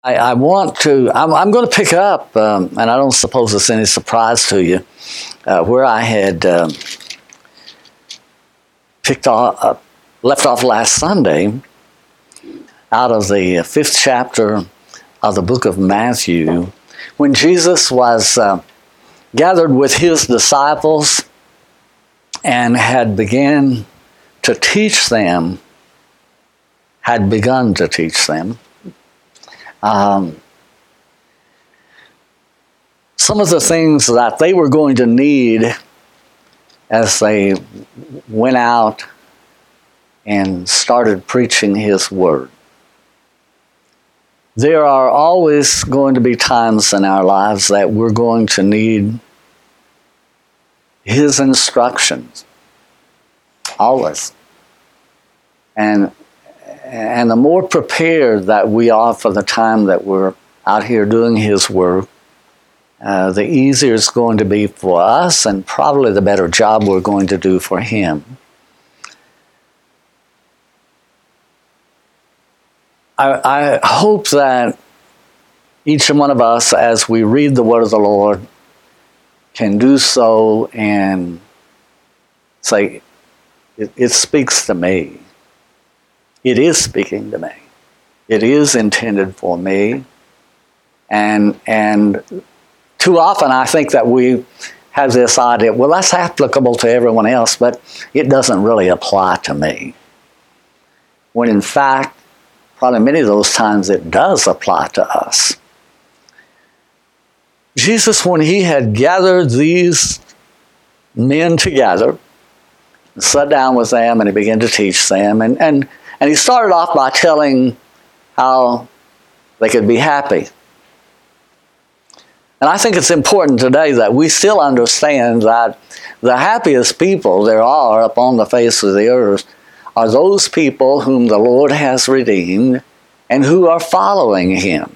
I'm going to pick up, and I don't suppose it's any surprise to you, where I had left off last Sunday out of the 5th chapter of the book of Matthew, when Jesus was gathered with his disciples and had begun to teach them. Some of the things that they were going to need as they went out and started preaching his word. There are always going to be times in our lives that we're going to need his instructions. Always. And the more prepared that we are for the time that we're out here doing his work, the easier it's going to be for us, and probably the better job we're going to do for him. I hope that each one of us, as we read the word of the Lord, can do so and say, it speaks to me. It is speaking to me. It is intended for me. And too often I think that we have this idea, well, that's applicable to everyone else, but it doesn't really apply to me. When in fact, probably many of those times it does apply to us. Jesus, when he had gathered these men together, sat down with them and he began to teach them, and he started off by telling how they could be happy. And I think it's important today that we still understand that the happiest people there are upon the face of the earth are those people whom the Lord has redeemed and who are following him.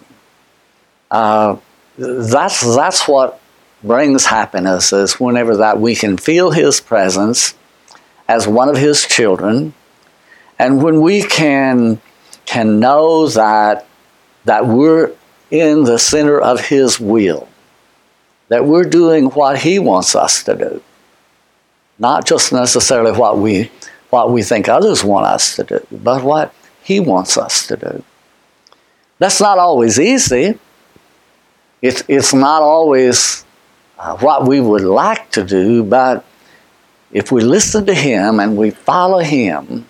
That's what brings happiness, is whenever that we can feel his presence as one of his children, and when we can know that we're in the center of his will, that we're doing what he wants us to do, not just necessarily what we think others want us to do, but what he wants us to do. That's not always easy. It's not always what we would like to do, but if we listen to him and we follow him,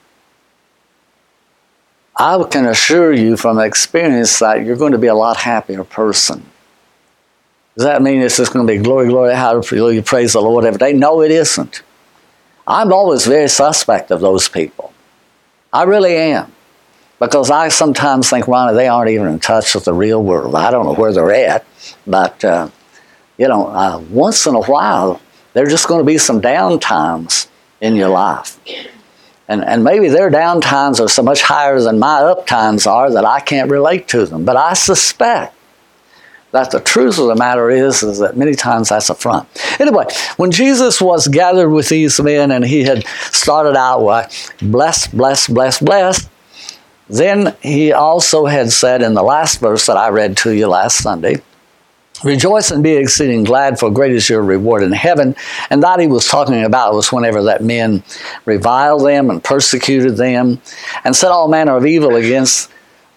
I can assure you from experience that you're going to be a lot happier person. Does that mean it's just going to be glory, glory, hallelujah, praise the Lord every day? No, it isn't. I'm always very suspect of those people. I really am. Because I sometimes think, Ronnie, they aren't even in touch with the real world. I don't know where they're at, but, once in a while, there are just going to be some down times in your life. And maybe their down times are so much higher than my up times are that I can't relate to them. But I suspect that the truth of the matter is that many times that's a front. Anyway, when Jesus was gathered with these men and he had started out with blessed, blessed, blessed, blessed, then he also had said in the last verse that I read to you last Sunday, rejoice and be exceeding glad, for great is your reward in heaven. And that he was talking about was whenever that men reviled them and persecuted them and said all manner of evil against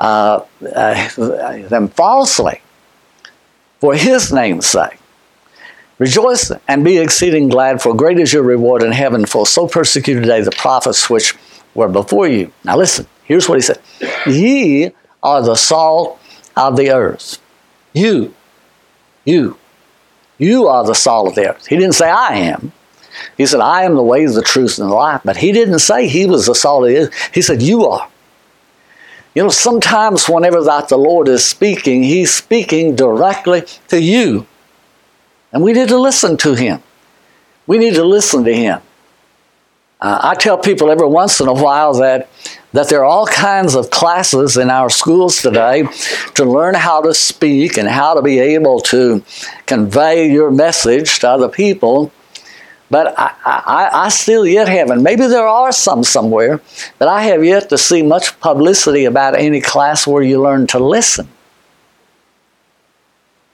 them falsely for his name's sake. Rejoice and be exceeding glad, for great is your reward in heaven, for so persecuted they the prophets which were before you. Now listen, here's what he said. Ye are the salt of the earth. You are the salt of the earth. He didn't say I am. He said I am the way, the truth, and the life. But he didn't say he was the salt of the earth. He said you are. You know, sometimes whenever that the Lord is speaking, he's speaking directly to you. And we need to listen to him. We need to listen to him. I tell people every once in a while that there are all kinds of classes in our schools today to learn how to speak and how to be able to convey your message to other people. But I still yet haven't. Maybe there are some somewhere, but I have yet to see much publicity about any class where you learn to listen.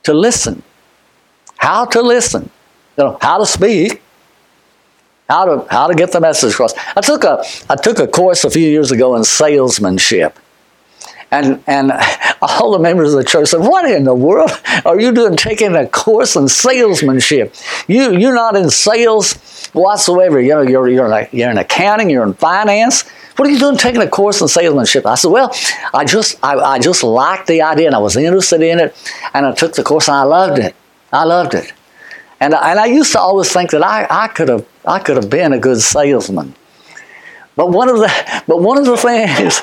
to listen. How to listen. How to speak. How to get the message across. I took a course a few years ago in salesmanship. And all the members of the church said, "What in the world are you doing taking a course in salesmanship? You're not in sales whatsoever. You're in accounting, you're in finance. What are you doing taking a course in salesmanship?" I said, "Well, I just liked the idea and I was interested in it, and I took the course and I loved it. And I used to always think that I could have been a good salesman. But one of the things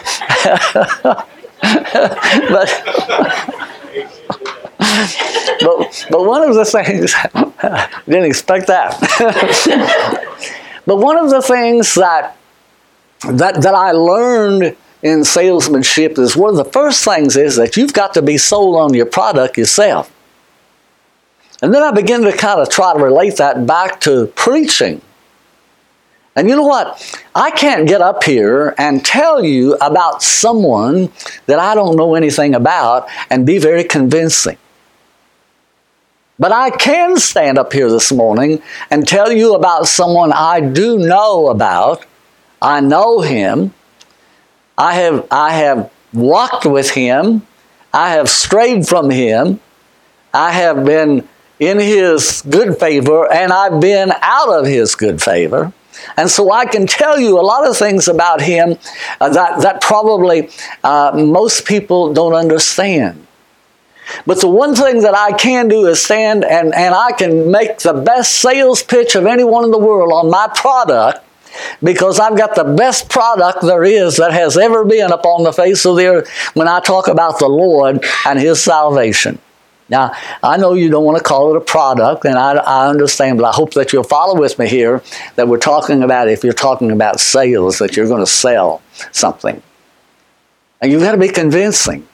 but one of the things didn't expect that. But one of the things that I learned in salesmanship is one of the first things is that you've got to be sold on your product yourself. And then I began to kind of try to relate that back to preaching. And you know what? I can't get up here and tell you about someone that I don't know anything about and be very convincing. But I can stand up here this morning and tell you about someone I do know about. I know him. I have walked with him. I have strayed from him. I have been in his good favor, and I've been out of his good favor. And so I can tell you a lot of things about him that probably most people don't understand. But the one thing that I can do is stand and I can make the best sales pitch of anyone in the world on my product, because I've got the best product there is that has ever been upon the face of the earth when I talk about the Lord and His salvation. Now, I know you don't want to call it a product, and I understand, but I hope that you'll follow with me here, that we're talking about, if you're talking about sales, that you're going to sell something. And you've got to be convincing.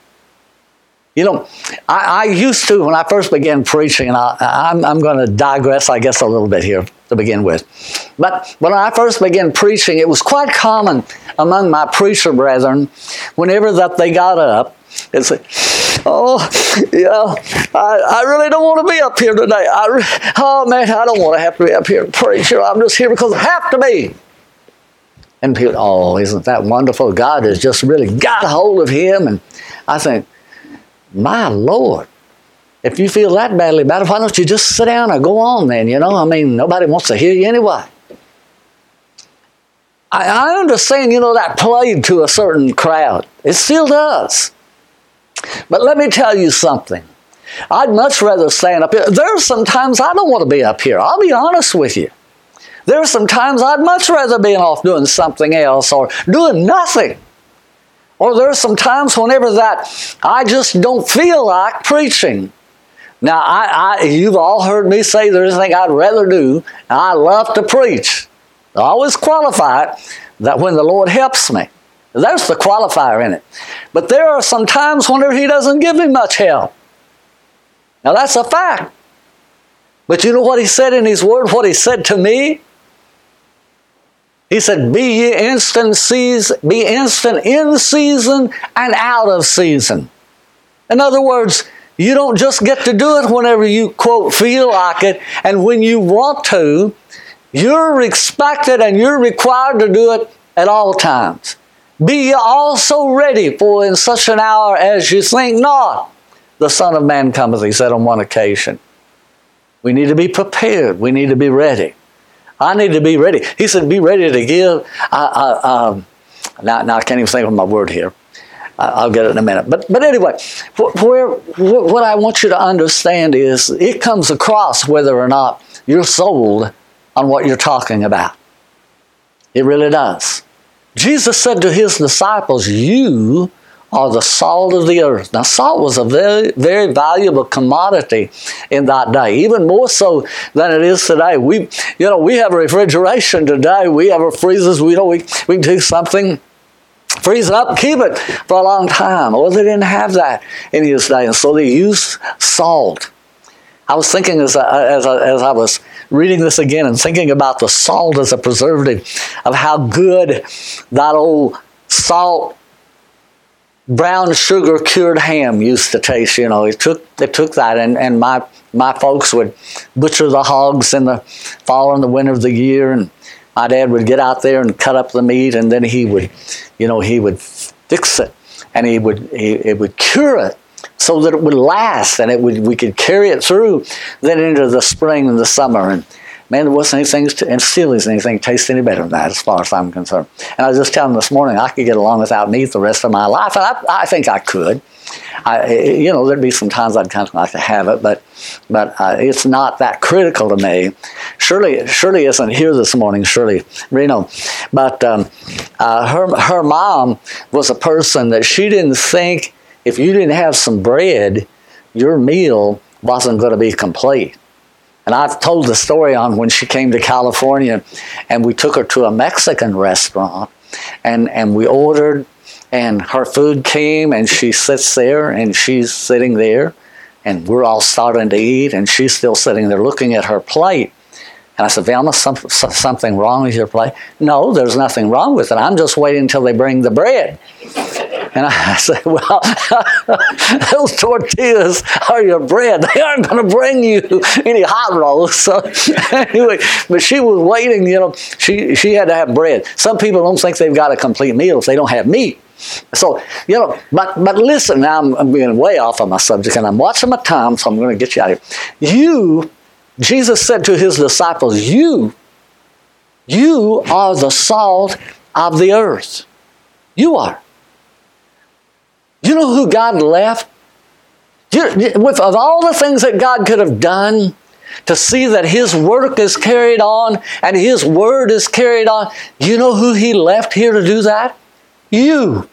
I used to, when I first began preaching, and I'm going to digress, I guess, a little bit here to begin with. But when I first began preaching, it was quite common among my preacher brethren, whenever that they got up, and say, "Oh, yeah, I really don't want to be up here today. Oh, man, I don't want to have to be up here and preach. I'm just here because I have to be." And people, "Oh, isn't that wonderful? God has just really got a hold of him." And I think, my Lord, if you feel that badly about it, why don't you just sit down or go on then? Nobody wants to hear you anyway. I understand, that played to a certain crowd. It still does. But let me tell you something. I'd much rather stand up here. There's some times I don't want to be up here. I'll be honest with you. There's some times I'd much rather be off doing something else or doing nothing. Or there's some times whenever that I just don't feel like preaching. Now, you've all heard me say there's anything I'd rather do. I love to preach. I always qualify it that when the Lord helps me. There's the qualifier in it. But there are some times whenever He doesn't give me much help. Now that's a fact. But you know what He said in His Word, what He said to me? He said, "Be ye instant in season and out of season." In other words, you don't just get to do it whenever you, quote, feel like it, and when you want to. You're expected and you're required to do it at all times. "Be ye also ready, for in such an hour as you think not, the Son of Man cometh," He said on one occasion. We need to be prepared. We need to be ready. I need to be ready. He said, "Be ready to give." Now I can't even think of my word here. I'll get it in a minute. But anyway, what I want you to understand is it comes across whether or not you're sold on what you're talking about. It really does. Jesus said to His disciples, "You are the salt of the earth." Now, salt was a very, very valuable commodity in that day, even more so than it is today. We have refrigeration today. We have our freezers. We can take something, freeze it up, keep it for a long time. Well, they didn't have that in His day, and so they used salt. I was thinking as I was reading this again and thinking about the salt as a preservative, of how good that old salt brown sugar cured ham used to taste. They took that, and my folks would butcher the hogs in the fall and the winter of the year, and my dad would get out there and cut up the meat, and then he would fix it, and he would cure it so that it would last, and we could carry it through then into the spring and the summer. And man, there wasn't anything, and still isn't anything taste any better than that as far as I'm concerned. And I was just telling them this morning, I could get along without meat the rest of my life, and I think I could. There'd be some times I'd kind of like to have it, but it's not that critical to me. Shirley isn't here this morning, Shirley Reno, but her mom was a person that she didn't think if you didn't have some bread, your meal wasn't going to be complete. And I've told the story on when she came to California, and we took her to a Mexican restaurant, and we ordered, and her food came, and she sits there, and she's sitting there, and we're all starting to eat, and she's still sitting there looking at her plate. And I said, Velma, something wrong with your plate? No, there's nothing wrong with it. I'm just waiting until they bring the bread. And I said, well, those tortillas are your bread. They aren't going to bring you any hot rolls. So anyway, but she was waiting, she had to have bread. Some people don't think they've got a complete meal if they don't have meat. So, but listen, now I'm being way off on my subject, and I'm watching my time, so I'm going to get you out of here. Jesus said to his disciples, you are the salt of the earth. You are. You know who God left? With all the things that God could have done to see that his work is carried on and his word is carried on, you know who he left here to do that? You.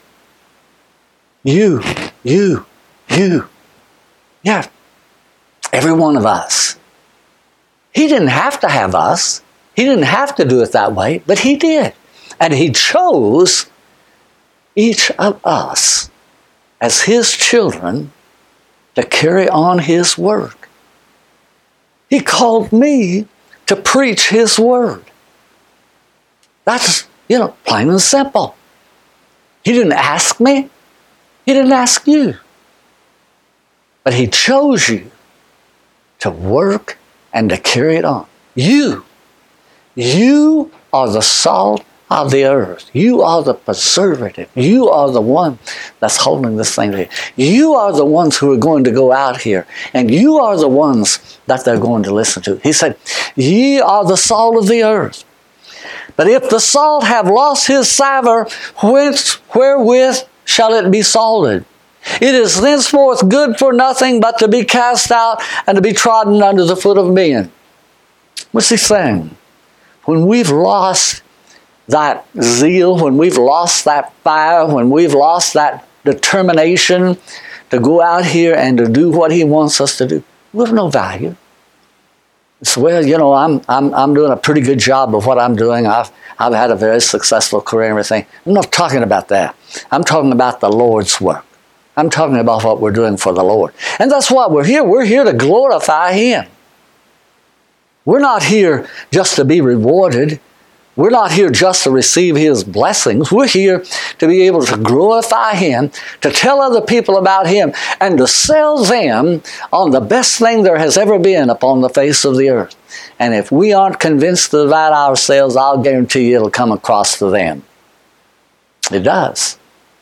Yeah. Every one of us. He didn't have to have us. He didn't have to do it that way, but he did. And he chose each of us as his children to carry on his work. He called me to preach his word. That's, plain and simple. He didn't ask me. He didn't ask you. But he chose you to work and to carry it on. You are the salt of the earth. You are the preservative. You are the one that's holding this thing together. You are the ones who are going to go out here, and you are the ones that they're going to listen to. He said, ye are the salt of the earth. But if the salt have lost his savour, wherewith shall it be salted? It is thenceforth good for nothing but to be cast out and to be trodden under the foot of men. What's he saying? When we've lost that zeal, when we've lost that fire, when we've lost that determination to go out here and to do what he wants us to do, we have no value. It's, well, I'm doing a pretty good job of what I'm doing. I've had a very successful career and everything. I'm not talking about that. I'm talking about the Lord's work. I'm talking about what we're doing for the Lord. And that's why we're here. We're here to glorify him. We're not here just to be rewarded. We're not here just to receive his blessings. We're here to be able to glorify him, to tell other people about him, and to sell them on the best thing there has ever been upon the face of the earth. And if we aren't convinced of that ourselves, I'll guarantee you it'll come across to them. It does.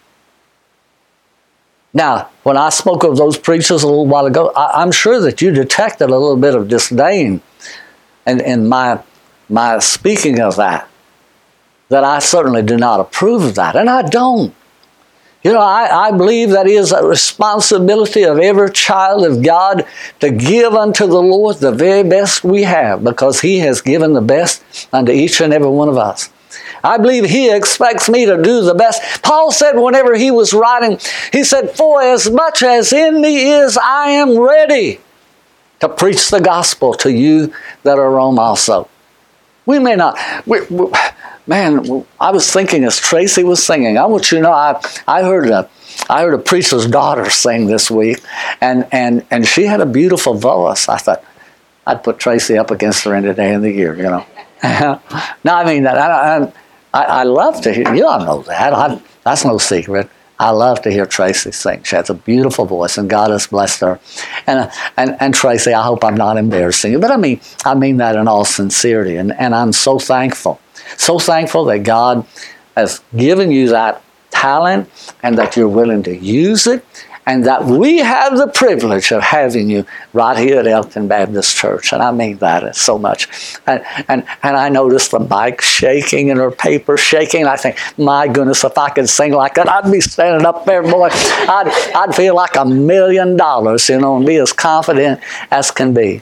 Now, when I spoke of those preachers a little while ago, I'm sure that you detected a little bit of disdain in my speaking of that I certainly do not approve of that, and I don't. I believe that is a responsibility of every child of God to give unto the Lord the very best we have, because he has given the best unto each and every one of us. I believe he expects me to do the best. Paul said whenever he was writing, he said, for as much as in me is, I am ready to preach the gospel to you that are Rome also. We may not. Man, I was thinking as Tracy was singing. I want you to know, I heard a preacher's daughter sing this week, and she had a beautiful voice. I thought I'd put Tracy up against her any day of the year. No, I mean that. I love to hear. You all know that. That's no secret. I love to hear Tracy sing. She has a beautiful voice, and God has blessed her. And Tracy, I hope I'm not embarrassing you, but I mean that in all sincerity. And I'm so thankful that God has given you that talent and that you're willing to use it, and that we have the privilege of having you right here at Elkton Baptist Church. And I mean that so much. And I noticed the mic shaking and her paper shaking. I think, my goodness, if I could sing like that, I'd be standing up there, boy. I'd feel like $1 million, and be as confident as can be.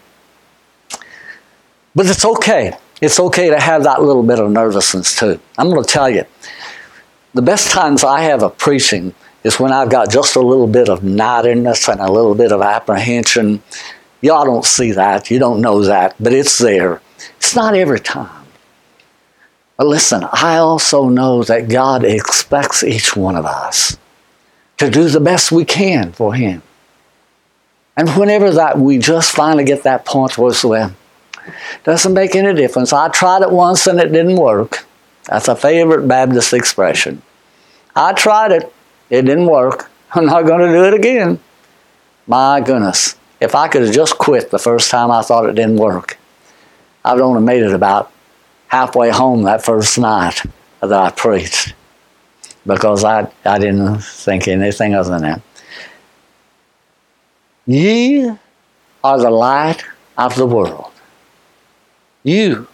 But it's okay. It's okay to have that little bit of nervousness too. I'm going to tell you, the best times I have of preaching is when I've got just a little bit of naughtiness and a little bit of apprehension. Y'all don't see that. You don't know that, but it's there. It's not every time. But listen, I also know that God expects each one of us to do the best we can for Him. And whenever that we just finally get that point where, well, doesn't make any difference. I tried it once and it didn't work. That's a favorite Baptist expression. I tried it. It didn't work. I'm not going to do it again. My goodness. If I could have just quit the first time I thought it didn't work, I would only made it about halfway home that first night that I preached, because I didn't think anything other than that. Ye are the light of the world. You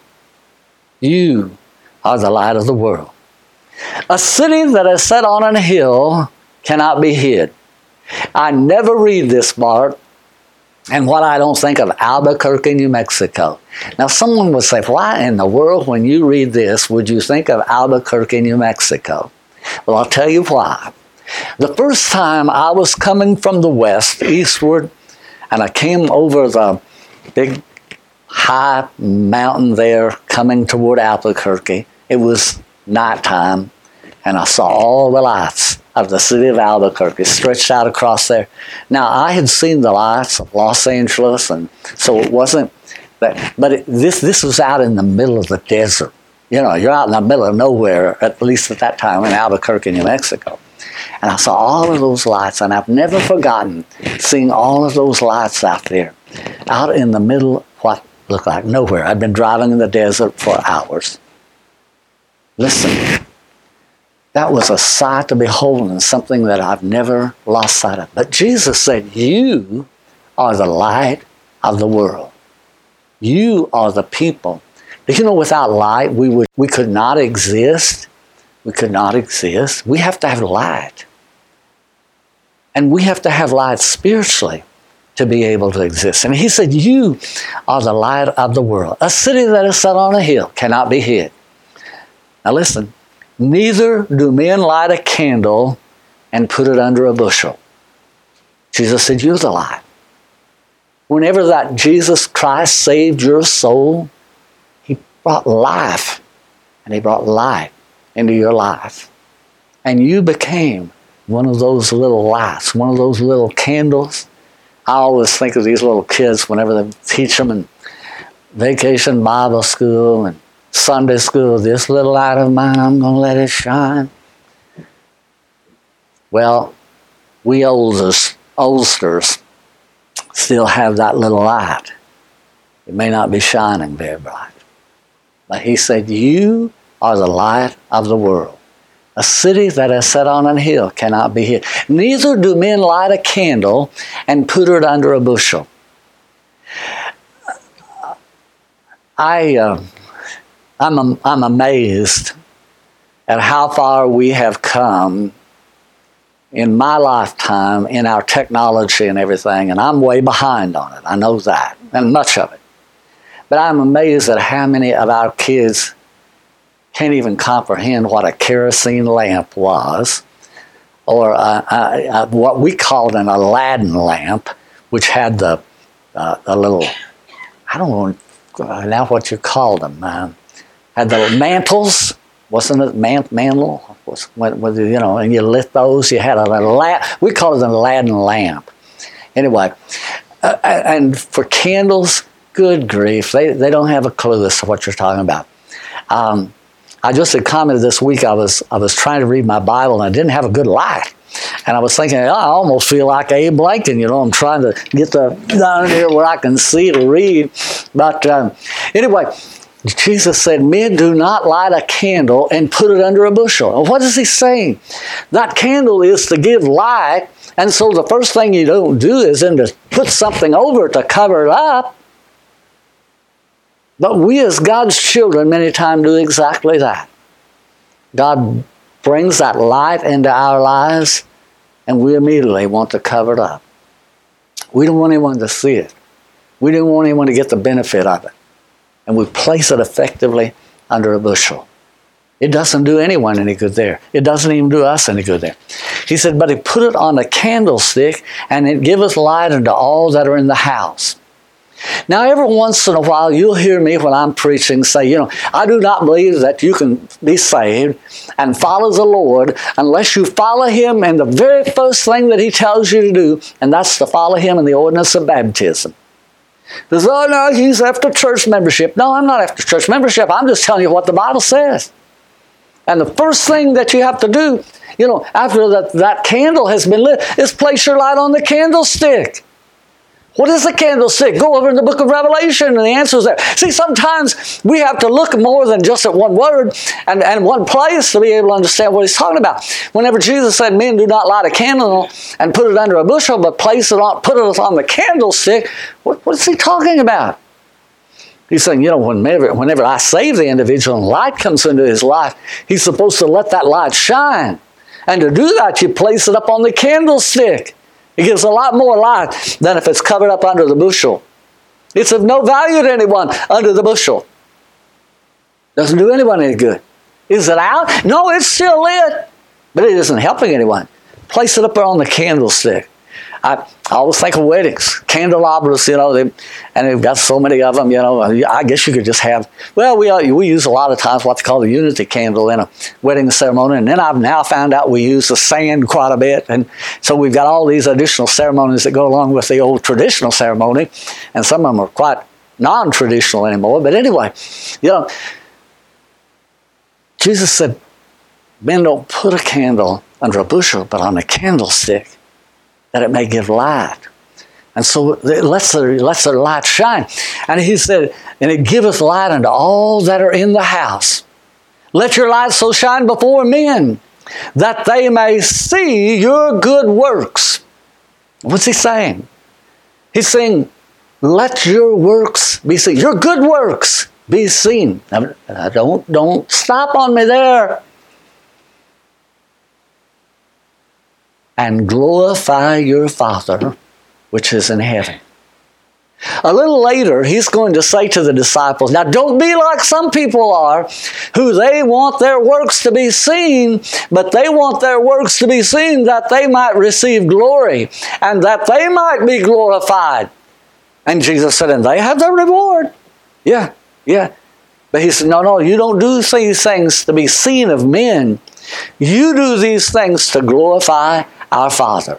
are the light of the world. A city that is set on a hill cannot be hid. I never read this part, and what I don't think of Albuquerque, New Mexico. Now, someone would say, why in the world, when you read this, would you think of Albuquerque, New Mexico? Well, I'll tell you why. The first time I was coming from the west, eastward, and I came over the big high mountain there coming toward Albuquerque, it was nighttime, and I saw all the lights of the city of Albuquerque stretched out across there. Now, I had seen the lights of Los Angeles, and so it wasn't that, but this was out in the middle of the desert. You're out in the middle of nowhere, at least at that time, in Albuquerque, New Mexico. And I saw all of those lights, and I've never forgotten seeing all of those lights out there, out in the middle of what looked like nowhere. I'd been driving in the desert for hours. Listen, that was a sight to behold, and something that I've never lost sight of. But Jesus said, you are the light of the world. You are the people. Without light, we could not exist. We could not exist. We have to have light. And we have to have light spiritually to be able to exist. And He said, you are the light of the world. A city that is set on a hill cannot be hid. Now listen, neither do men light a candle and put it under a bushel. Jesus said, you're the light. Whenever that Jesus Christ saved your soul, He brought life, and He brought light into your life. And you became one of those little lights, one of those little candles. I always think of these little kids whenever they teach them in vacation Bible school and Sunday school, this little light of mine, I'm going to let it shine. Well, we oldsters still have that little light. It may not be shining very bright. But He said, you are the light of the world. A city that is set on a hill cannot be hid. Neither do men light a candle and put it under a bushel. I'm amazed at how far we have come in my lifetime in our technology and everything, and I'm way behind on it. I know that, and much of it. But I'm amazed at how many of our kids can't even comprehend what a kerosene lamp was, or what we called an Aladdin lamp, which had the little, I don't know now what you call them, had the mantles, wasn't it? Mantle, and you lit those. You had a lamp. We call it an Aladdin lamp. Anyway, and for candles, good grief, they don't have a clue as to what you're talking about. I just had commented this week, I was trying to read my Bible, and I didn't have a good light. And I was thinking, I almost feel like Abe Lincoln, I'm trying to get down here where I can see to read. But anyway, Jesus said, men do not light a candle and put it under a bushel. And what is he saying? That candle is to give light. And so the first thing you don't do is then to put something over it to cover it up. But we as God's children many times do exactly that. God brings that light into our lives, and we immediately want to cover it up. We don't want anyone to see it. We don't want anyone to get the benefit of it. And we place it effectively under a bushel. It doesn't do anyone any good there. It doesn't even do us any good there. He said, but he put it on a candlestick, and it giveth light unto all that are in the house. Now, every once in a while, you'll hear me when I'm preaching say, I do not believe that you can be saved and follow the Lord unless you follow him in the very first thing that he tells you to do, and that's to follow him in the ordinance of baptism. There's, oh no, he's after church membership. No, I'm not after church membership. I'm just telling you what the Bible says. And the first thing that you have to do, after that candle has been lit, is place your light on the candlestick. What is the candlestick? Go over in the book of Revelation, and the answer is there. See, sometimes we have to look more than just at one word and one place to be able to understand what he's talking about. Whenever Jesus said, men do not light a candle and put it under a bushel, but put it on the candlestick, what is he talking about? He's saying, whenever I save the individual and light comes into his life, he's supposed to let that light shine. And to do that, you place it up on the candlestick. It gives a lot more light than if it's covered up under the bushel. It's of no value to anyone under the bushel. Doesn't do anyone any good. Is it out? No, it's still lit, but it isn't helping anyone. Place it up there on the candlestick. I always think of weddings, candelabras, and they've got so many of them, I guess you could just have, we use a lot of times what they call the unity candle in a wedding ceremony, and then I've now found out we use the sand quite a bit, and so we've got all these additional ceremonies that go along with the old traditional ceremony, and some of them are quite non-traditional anymore, but anyway, Jesus said, men don't put a candle under a bushel, but on a candlestick, that it may give light. And so it lets their light shine. And he said, and it giveth light unto all that are in the house. Let your light so shine before men, that they may see your good works. What's he saying? He's saying, let your works be seen. Your good works be seen. Now, don't stop on me there. And glorify your Father which is in heaven. A little later, he's going to say to the disciples, now don't be like some people are, who they want their works to be seen, but they want their works to be seen that they might receive glory and that they might be glorified. And Jesus said, and they have their reward. Yeah. But he said, no, you don't do these things to be seen of men. You do these things to glorify our Father.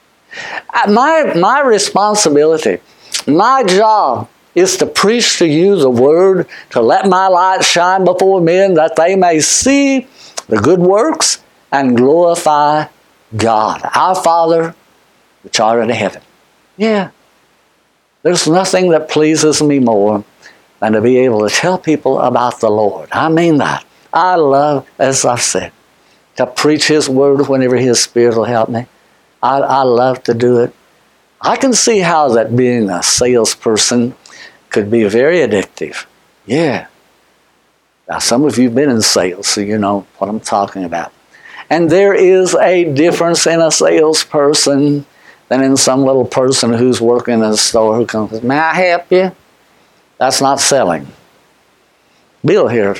My responsibility, my job is to preach to you the word, to let my light shine before men that they may see the good works and glorify God, our Father which art in heaven. Yeah. There's nothing that pleases me more than to be able to tell people about the Lord. I mean that. I love, as I've said, to preach his word whenever his Spirit will help me. I love to do it. I can see how that being a salesperson could be very addictive. Yeah. Now, some of you have been in sales, so you know what I'm talking about. And there is a difference in a salesperson than in some little person who's working in a store who comes, may I help you? That's not selling. Bill here,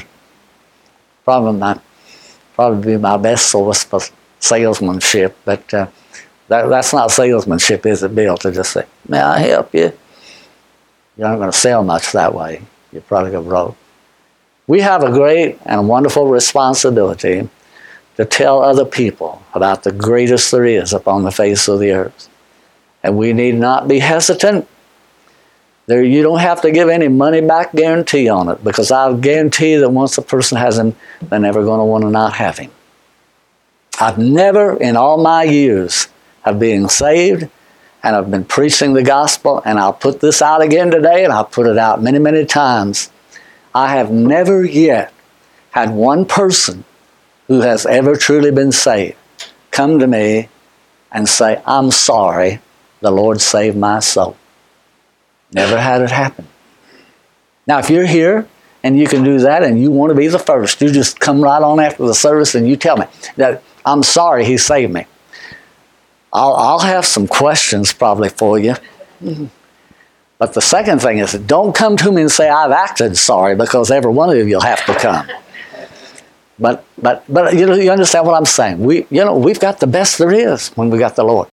probably be my best source for salesmanship, but that's not salesmanship, is it, Bill, to just say, may I help you? You're not going to sell much that way. You're probably going to broke. We have a great and wonderful responsibility to tell other people about the greatest there is upon the face of the earth. And we need not be hesitant. You don't have to give any money back guarantee on it, because I'll guarantee that once a person has him, they're never going to want to not have him. I've never in all my years of being saved, and I've been preaching the gospel, and I'll put this out again today, and I'll put it out many, many times. I have never yet had one person who has ever truly been saved come to me and say, I'm sorry, the Lord saved my soul. Never had it happen. Now, if you're here and you can do that and you want to be the first, you just come right on after the service and you tell me that I'm sorry he saved me. I'll have some questions probably for you. But the second thing is, don't come to me and say I've acted sorry, because every one of you will have to come. But you understand what I'm saying? We've got the best there is when we got the Lord.